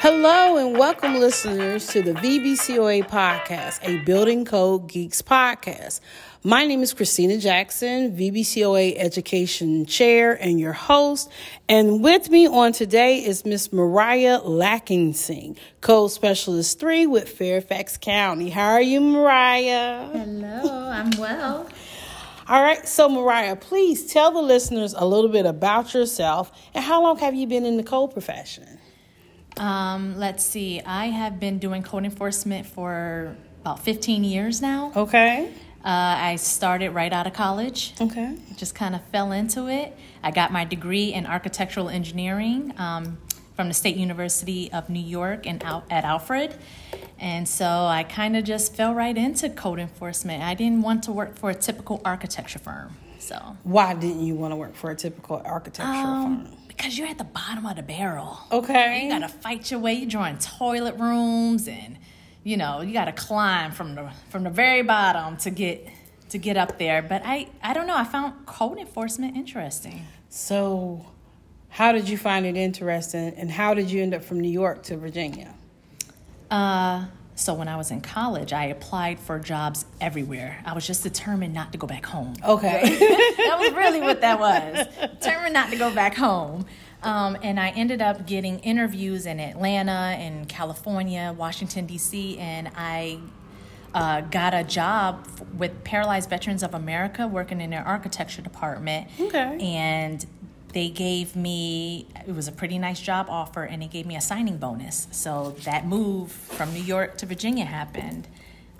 Hello and welcome listeners to the VBCOA podcast, a Building Code Geeks podcast. My name is Christina Jackson, VBCOA Education Chair and your host. And with me on today is Miss Mariah Lackingsing, Code Specialist 3 with Fairfax County. How are you, Mariah? Hello, I'm well. All right, so Mariah, please tell the listeners a little bit about yourself and how long have you been in the code profession? Let's see. I have been doing code enforcement for about 15 years now. Okay. I started right out of college. Okay. Just kind of fell into it. I got my degree in architectural engineering from the State University of New York at Alfred. And so I kind of just fell right into code enforcement. I didn't want to work for a typical architecture firm. So why didn't you want to work for a typical architecture firm? Because you're at the bottom of the barrel. Okay. You got to fight your way. You're drawing toilet rooms and, you got to climb from the very bottom to get up there. But I don't know. I found code enforcement interesting. So how did you find it interesting and how did you end up from New York to Virginia? So when I was in college, I applied for jobs everywhere. I was just determined not to go back home. Okay. That was really what that was. Determined not to go back home. And I ended up getting interviews in Atlanta and California, Washington, D.C., and I got a job with Paralyzed Veterans of America working in their architecture department. Okay. And they gave me, it was a pretty nice job offer, and they gave me a signing bonus. So that move from New York to Virginia happened.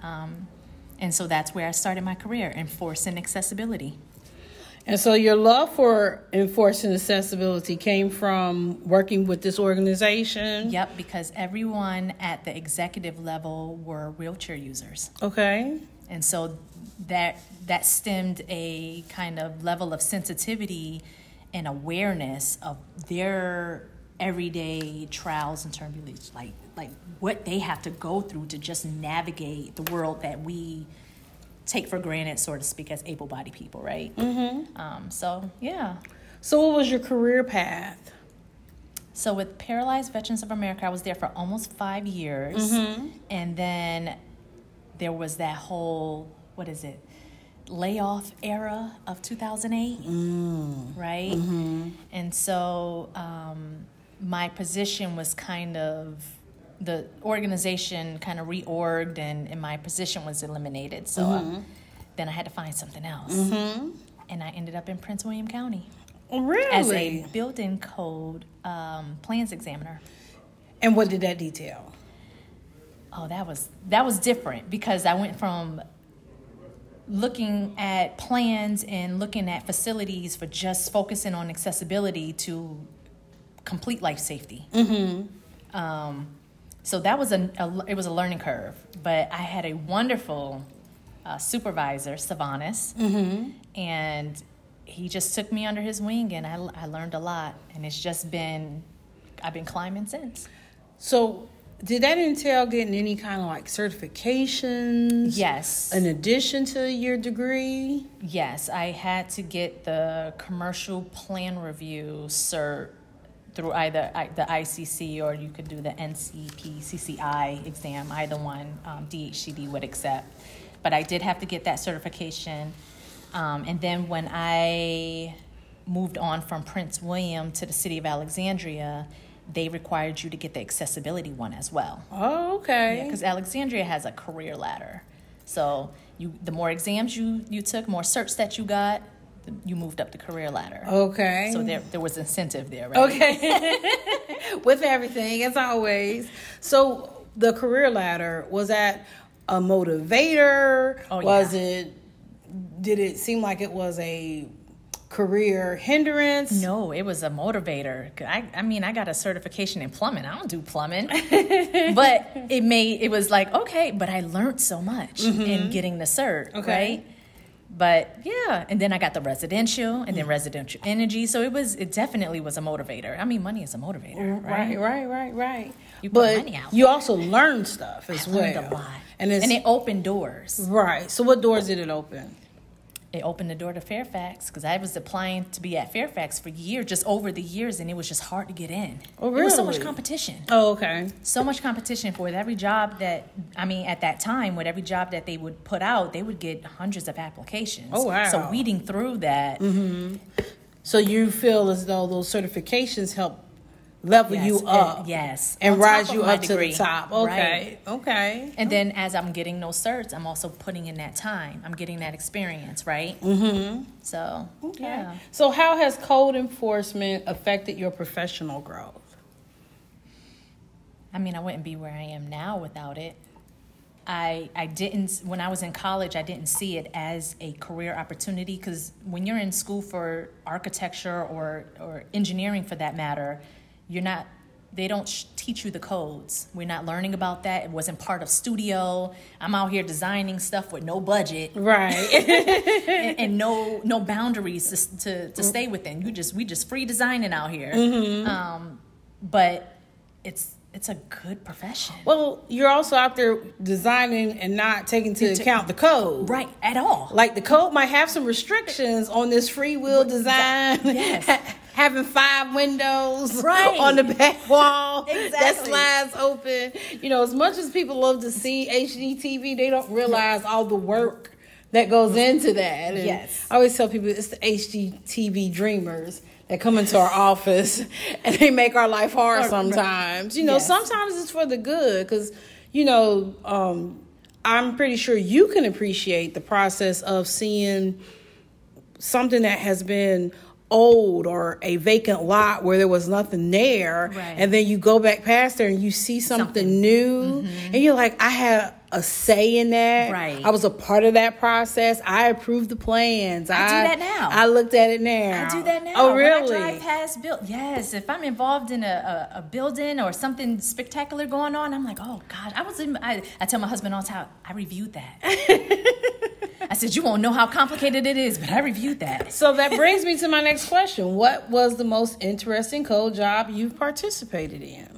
And so that's where I started my career, enforcing accessibility. And so your love for enforcing accessibility came from working with this organization? Yep, because everyone at the executive level were wheelchair users. Okay. And so that stemmed a kind of level of sensitivity and awareness of their everyday trials and tribulations, like what they have to go through to just navigate the world that we take for granted, so to speak, as able-bodied people, right? Mm-hmm. So, yeah. So what was your career path? So with Paralyzed Veterans of America, I was there for almost 5 years. Mm-hmm. And then there was that whole, layoff era of 2008, right? Mm-hmm. And so my position was the organization kind of reorged and my position was eliminated. So then I had to find something else. Mm-hmm. And I ended up in Prince William County. Really? As a building code plans examiner. And what did that detail? Oh, that was different because I went from looking at plans and looking at facilities for just focusing on accessibility to complete life safety. Mm-hmm. So that was it was a learning curve, but I had a wonderful supervisor, Savanis, mm-hmm. and he just took me under his wing, and I learned a lot, and I've been climbing since. So did that entail getting any kind of certifications? Yes. In addition to your degree? Yes, I had to get the commercial plan review cert through either the ICC or you could do the NCP-CCI exam, either one DHCD would accept. But I did have to get that certification. And then when I moved on from Prince William to the city of Alexandria, they required you to get the accessibility one as well. Oh, okay. Yeah, because Alexandria has a career ladder. So the more exams you took, more certs that you got, you moved up the career ladder. Okay. So there was incentive there, right? Okay. With everything, as always. So the career ladder, was that a motivator? Oh, yeah. Did it seem like it was a career hindrance? No, it was a motivator. I got a certification in plumbing. I don't do plumbing. But it was like, okay, but I learned so much in getting the cert, right? But yeah, and then I got the residential and then residential energy. So it definitely was a motivator. I mean, money is a motivator, right? Right. You put but money out. You also learned stuff as well. I learned a lot. And it opened doors. Right. So what doors did it open? they opened the door to Fairfax, because I was applying to be at Fairfax for years, just over the years, and it was just hard to get in. Oh, really? There was so much competition. Oh, okay. So much competition for every job that, at that time, with every job that they would put out, they would get hundreds of applications. Oh, wow. So weeding through that. Mm-hmm. So you feel as though those certifications help level you up. Yes. And rise you up degree. to the top. Okay. Right. Okay. And then as I'm getting those certs, I'm also putting in that time. I'm getting that experience, right? Mm-hmm. So, okay. Yeah. So how has code enforcement affected your professional growth? I wouldn't be where I am now without it. I didn't, when I was in college, I didn't see it as a career opportunity, because when you're in school for architecture or engineering for that matter, they don't teach you the codes. We're not learning about that. It wasn't part of studio. I'm out here designing stuff with no budget. Right. and no boundaries to stay within. We just free designing out here. Mm-hmm. But it's a good profession. Well, you're also out there designing and not taking into account the code. Right, at all. Like the code might have some restrictions on this free will design. Yes. Having 5 windows right. on the back wall exactly. that slides open. As much as people love to see HGTV, they don't realize all the work that goes into that. And yes. I always tell people it's the HGTV dreamers that come into our office and they make our life hard sometimes. Yes. Sometimes it's for the good, because, I'm pretty sure you can appreciate the process of seeing something that has been old or a vacant lot where there was nothing there, right. and then you go back past there and you see something new, mm-hmm. and you're like, I had a say in that. Right. I was a part of that process. I approved the plans. I do that now. I looked at it now. I do that now. Oh, really? When I drive past yes. If I'm involved in a building or something spectacular going on, I'm like, oh God, I tell my husband all the time, I reviewed that. I said, you won't know how complicated it is, but I reviewed that. So that brings me to my next question. What was the most interesting code job you've participated in?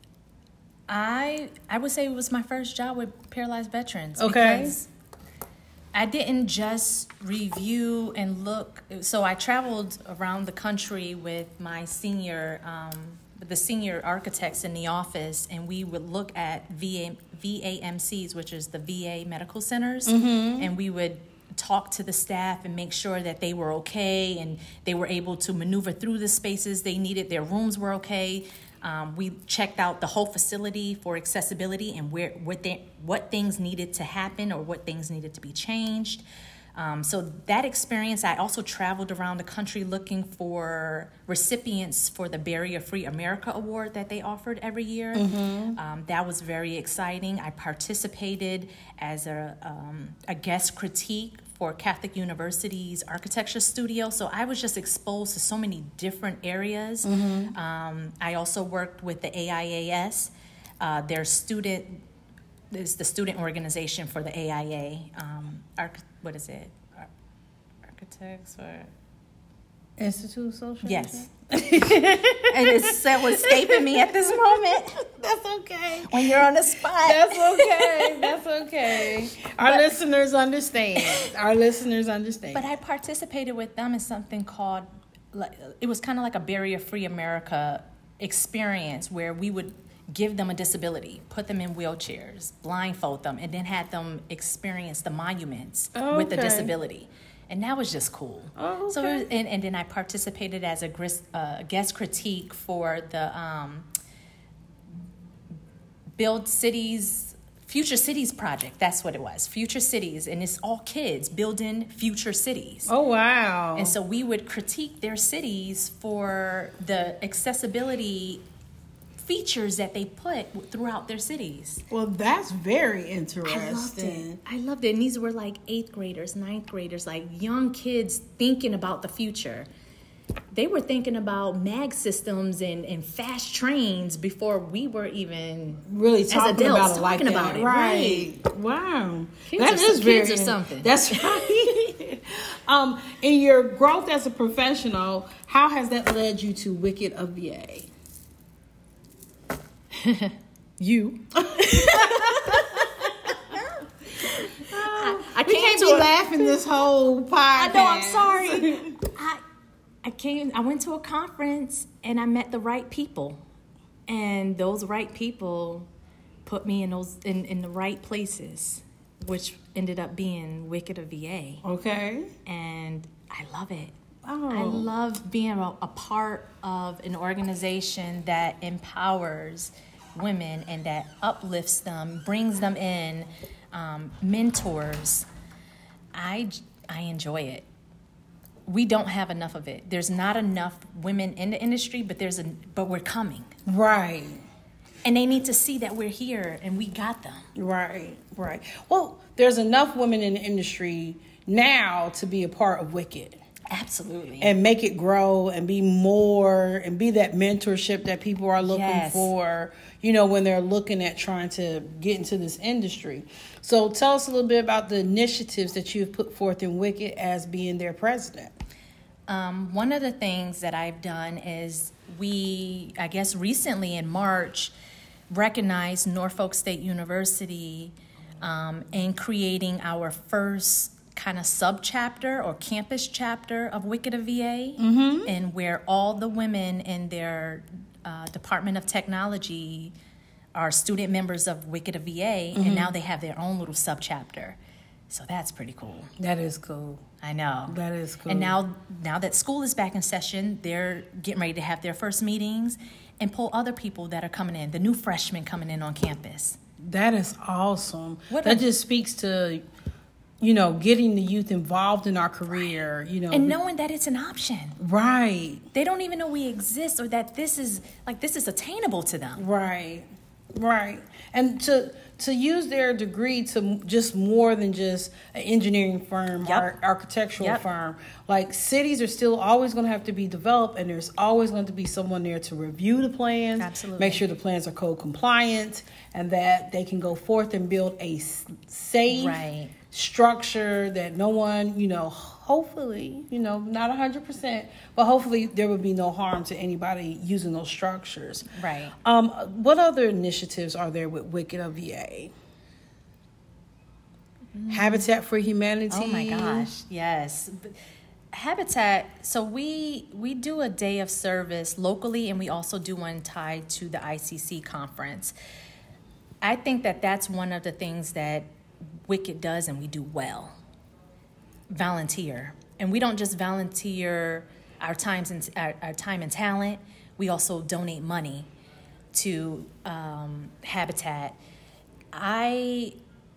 I would say it was my first job with paralyzed veterans. Okay. Because I didn't just review and look. So I traveled around the country with my senior architects in the office, and we would look at VAMCs, which is the VA medical centers, mm-hmm. and we would talk to the staff and make sure that they were okay and they were able to maneuver through the spaces they needed. Their rooms were okay. We checked out the whole facility for accessibility and what things needed to happen or what things needed to be changed. So that experience, I also traveled around the country looking for recipients for the Barrier Free America Award that they offered every year. Mm-hmm. That was very exciting. I participated as a guest critique for Catholic University's architecture studio. So I was just exposed to so many different areas. Mm-hmm. I also worked with the AIAS. Their student is the student organization for the AIA. What is it? Architects or Institute of Social? Yes. And it's escaping me at this moment. That's okay. When you're on the spot. That's okay. That's okay. Our listeners understand. But I participated with them in something called, it was kind of like a Barrier Free America experience where we would give them a disability, put them in wheelchairs, blindfold them, and then had them experience the monuments with the disability. And that was just cool. Oh, okay. So, and then I participated as a guest critique for the Build Cities, Future Cities project. That's what it was, Future Cities. And it's all kids building future cities. Oh, wow. And so we would critique their cities for the accessibility features that they put throughout their cities. Well, that's very interesting. I loved it. And these were like 8th graders, 9th graders, like young kids thinking about the future. They were thinking about mag systems and fast trains before we were even really talking about it like that. About it. Right. Wow. Kids or something. That's right. In your growth as a professional, how has that led you to Wicked of VA? You. I We can't be laughing this whole podcast. I know, I'm sorry. I went to a conference and I met the right people. And those right people put me in the right places, which ended up being Wicked of VA. Okay. And I love it. Oh. I love being a part of an organization that empowers women and that uplifts them, brings them in, mentors. I enjoy it. We don't have enough of it. There's not enough women in the industry, but we're coming. Right. And they need to see that we're here and we got them. Right. Well, there's enough women in the industry now to be a part of Wicked. Absolutely. And make it grow and be more and be that mentorship that people are looking for, when they're looking at trying to get into this industry. So tell us a little bit about the initiatives that you've put forth in Wicked as being their president. One of the things that I've done is recently in March, recognized Norfolk State University in creating our first kind of sub-chapter or campus chapter of Wicked of VA, and where all the women in their Department of Technology are student members of Wicked of VA, and now they have their own little sub-chapter. So that's pretty cool. That is cool. I know. That is cool. And now that school is back in session, they're getting ready to have their first meetings and pull other people that are coming in, the new freshmen coming in on campus. That is awesome. That just speaks to, getting the youth involved in our career, And knowing that it's an option. Right. They don't even know we exist or that this is attainable to them. Right. And to use their degree to just more than just an engineering firm or architectural firm. Like, cities are still always going to have to be developed, and there's always going to be someone there to review the plans. Absolutely. Make sure the plans are code compliant and that they can go forth and build a safe structure that no one, hopefully, not 100%, but hopefully there would be no harm to anybody using those structures. Right. What other initiatives are there with Wicked of VA? Habitat for Humanity. Oh my gosh, yes. Habitat, so we do a day of service locally, and we also do one tied to the ICC conference. I think that that's one of the things that Wicked does and we do well. Volunteer. And we don't just volunteer our time and talent. We also donate money to Habitat. I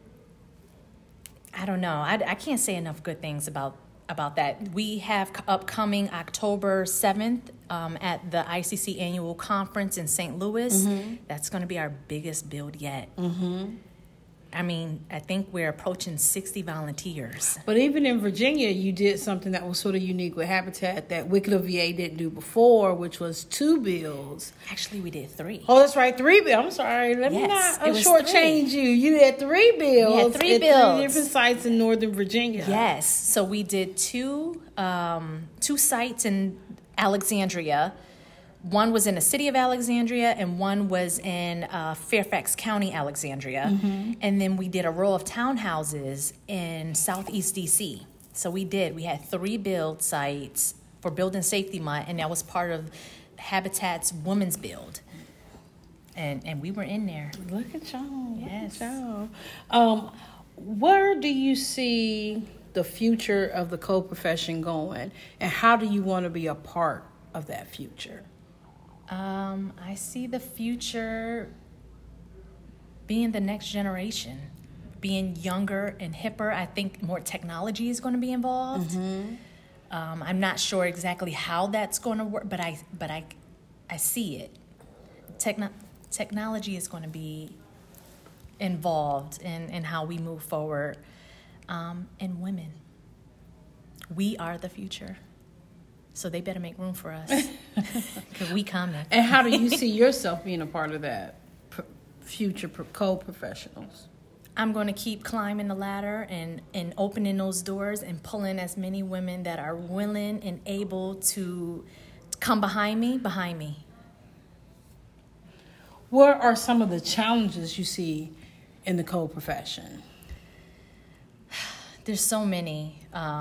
don't know. I can't say enough good things about that. We have upcoming October 7th at the ICC annual conference in St. Louis. That's going to be our biggest build yet. I mean, I think we're approaching 60 volunteers. But even in Virginia, you did something that was sort of unique with Habitat that Wicked of VA didn't do before, which was 2 builds. Actually, we did 3. Oh, that's right, 3 builds. I'm sorry. Let me not shortchange you. You had 3 builds. Yeah, 3 builds. 3 different sites in Northern Virginia. Yes. So we did 2 sites in Alexandria. One was in the city of Alexandria, and one was in Fairfax County, Alexandria. And then we did a row of townhouses in Southeast DC. So we had 3 build sites for Building Safety Month, and that was part of Habitat's Women's Build. And we were in there. Look at y'all. Yes. Look at y'all. Where do you see the future of the co-profession going, and how do you want to be a part of that future? I see the future being the next generation, being younger and hipper. I think more technology is going to be involved. I'm not sure exactly how that's going to work, but I see it. Technology is going to be involved in how we move forward. And women, we are the future. So they better make room for us because we coming. And how do you see yourself being a part of that future co-professionals? I'm going to keep climbing the ladder and opening those doors and pulling as many women that are willing and able to come behind me. What are some of the challenges you see in the co-profession? There's so many.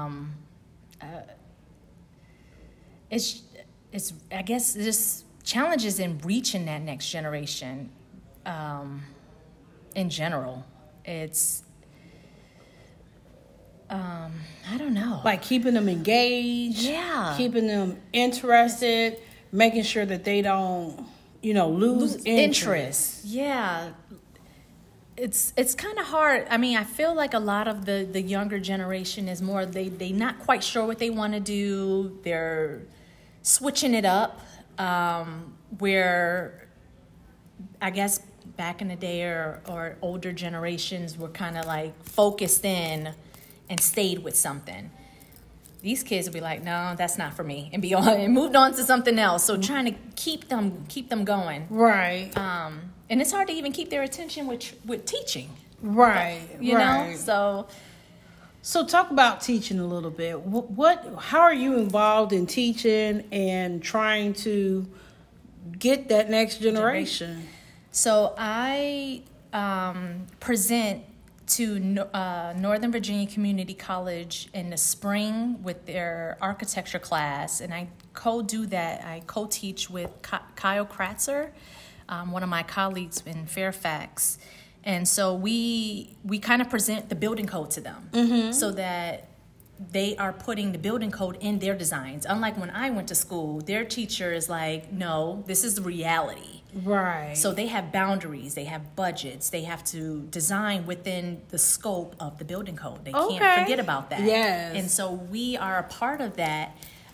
It's I guess just challenges in reaching that next generation. In general, it's I don't know. Like keeping them engaged, keeping them interested, making sure that they don't, lose interest. Yeah. It's kind of hard. I mean, I feel like a lot of the younger generation is more, they not quite sure what they want to do. They're switching it up, where I guess back in the day or older generations were kind of like focused in and stayed with something. These kids will be like, no, that's not for me, and be on and moved on to something else. So trying to keep them going. Right. And it's hard to even keep their attention with teaching. Right. You know? So talk about teaching a little bit. How are you involved in teaching and trying to get that next generation? So I present to Northern Virginia Community College in the spring with their architecture class, and I co-do that. I co-teach with Kyle Kratzer, one of my colleagues in Fairfax. And so we kind of present the building code to them, so that they are putting the building code in their designs. Unlike when I went to school, their teacher is like, no, this is the reality. Right. So they have boundaries, they have budgets, they have to design within the scope of the building code. They can't forget about that. Yes. And so we are a part of that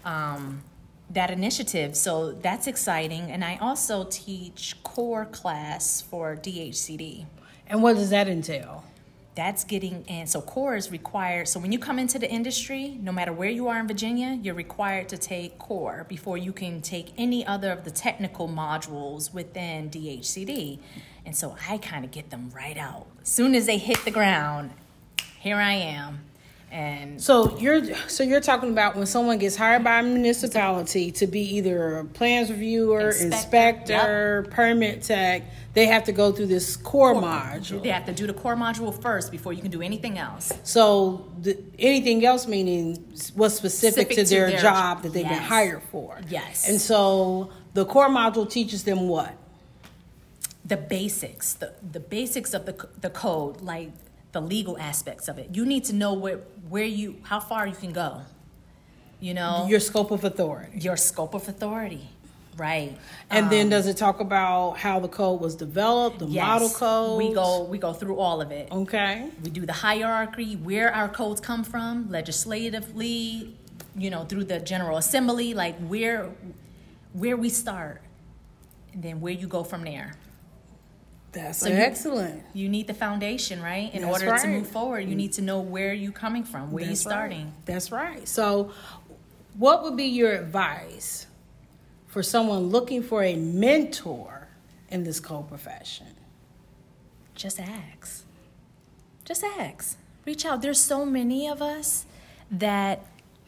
that initiative. So that's exciting. And I also teach core class for DHCD. And what does that entail? That's getting in. So core is required. So when you come into the industry, no matter where you are in Virginia, you're required to take core before you can take any other of the technical modules within DHCD. And so I kind of get them right out. As soon as they hit the ground, here I am. And so you're talking about when someone gets hired by a municipality to be either a plans reviewer, inspector, permit tech, they have to go through this core module. They have to do the core module first before you can do anything else. So anything else meaning what's specific to their job that they've been hired for. Yes. And so the core module teaches them what? The basics, the basics of the code, like the legal aspects of it. You need to know how far you can go. You know, your scope of authority. Your scope of authority, right? And then does it talk about how the code was developed, the model code? We go through all of it. Okay. We do the hierarchy, where our codes come from, legislatively, through the General Assembly, like where we start, and then where you go from there. That's excellent. You need the foundation, right? In order to move forward, you need to know where you're coming from, where you're starting. That's right. So what would be your advice for someone looking for a mentor in this code profession? Just ask. Just ask. Reach out. There's so many of us that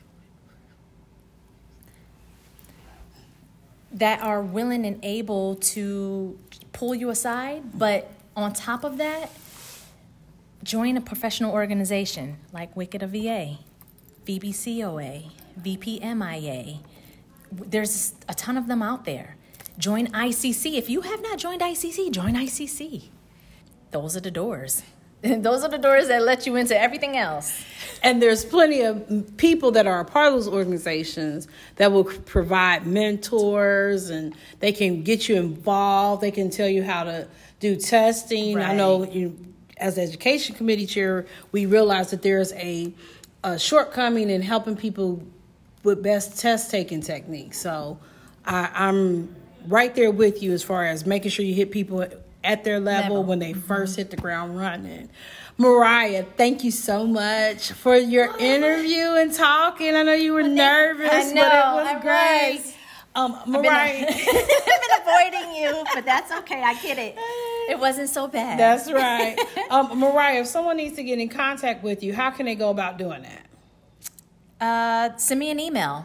are willing and able to pull you aside, but on top of that, join a professional organization like Wicked VA, VBCOA, VPMIA. There's a ton of them out there. Join ICC. If you have not joined ICC, join ICC. Those are the doors. Those are the doors that let you into everything else. And there's plenty of people that are a part of those organizations that will provide mentors, and they can get you involved. They can tell you how to do testing. Right. I know as education committee chair, we realize that there's a shortcoming in helping people with best test taking techniques. So I'm right there with you as far as making sure you hit people at their level when they first hit the ground running. Mariah, thank you so much for your interview and talking. I know you were nervous, but it was great. Mariah, I've been avoiding you, but that's okay. I get it. It wasn't so bad. That's right. Mariah, if someone needs to get in contact with you, how can they go about doing that? Send me an email.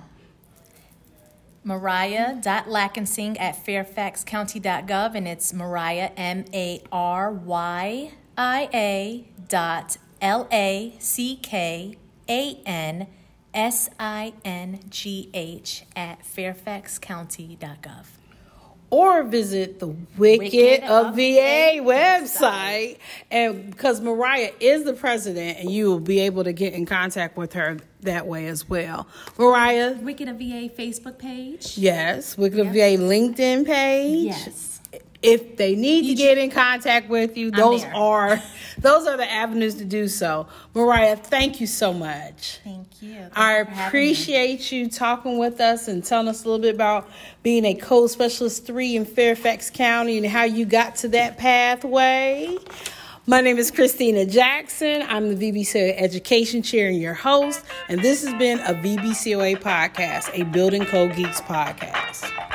Mariah.Lackensing@fairfaxcounty.gov, and it's Mariah, MARYIA LACKANSINGH@fairfaxcounty.gov. Or visit the Wicked of VA website. And because Mariah is the president, and you will be able to get in contact with her that way as well. Mariah. Wicked of VA Facebook page. Yes. Wicked of VA LinkedIn page. Yes. If they need to get in contact with you, those are the avenues to do so. Mariah, thank you so much. Thank you. I appreciate you talking with us and telling us a little bit about being a Code Specialist 3 in Fairfax County and how you got to that pathway. My name is Christina Jackson. I'm the VBCOA Education Chair and your host, and this has been a VBCOA podcast, a Building Code Geeks podcast.